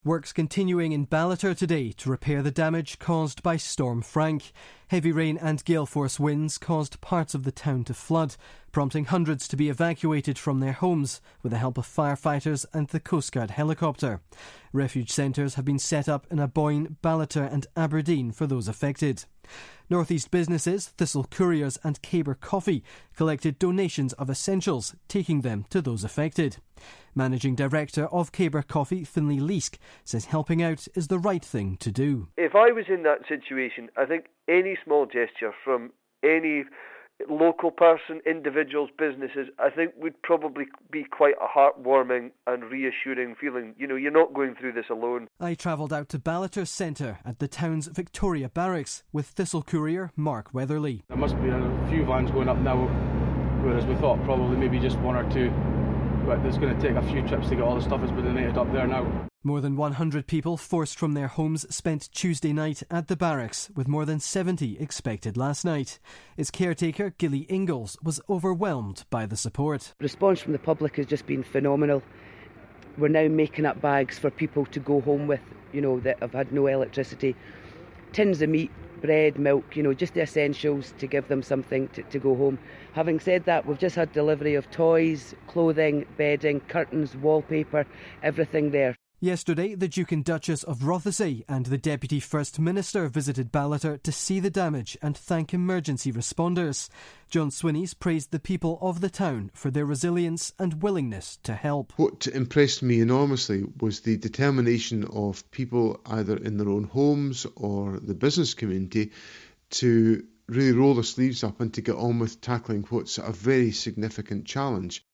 Works continuing in Ballater today to repair the damage caused by Storm Frank. Heavy rain and gale force winds caused parts of the town to flood, prompting hundreds to be evacuated from their homes with the help of firefighters and the Coast Guard helicopter. Refuge centres have been set up in Aboyne, Ballater and Aberdeen for those affected. North East businesses, Thistle Couriers and Caber Coffee collected donations of essentials, taking them to those affected. Managing Director of Caber Coffee, Finlay Leask, says helping out is the right thing to do. If I was in that situation, I think any small gesture from any local person, individuals, businesses, I think would probably be quite a heartwarming and reassuring feeling. You know, you're not going through this alone. I travelled out to Ballater Centre at the town's Victoria Barracks with Thistle Courier Mark Weatherly. There must be a few vans going up now, whereas we thought probably maybe just one or two. But it's going to take a few trips to get all the stuff that's been donated up there now. More than 100 people forced from their homes spent Tuesday night at the barracks, with more than 70 expected last night. Its caretaker, Gilly Ingalls, was overwhelmed by the support. The response from the public has just been phenomenal. We're now making up bags for people to go home with, that have had no electricity. Tins of meat, bread, milk, just the essentials to give them something to go home. Having said that, we've just had delivery of toys, clothing, bedding, curtains, wallpaper, everything there. Yesterday, the Duke and Duchess of Rothesay and the Deputy First Minister visited Ballater to see the damage and thank emergency responders. John Swinney's praised the people of the town for their resilience and willingness to help. What impressed me enormously was the determination of people either in their own homes or the business community to really roll their sleeves up and to get on with tackling what's a very significant challenge.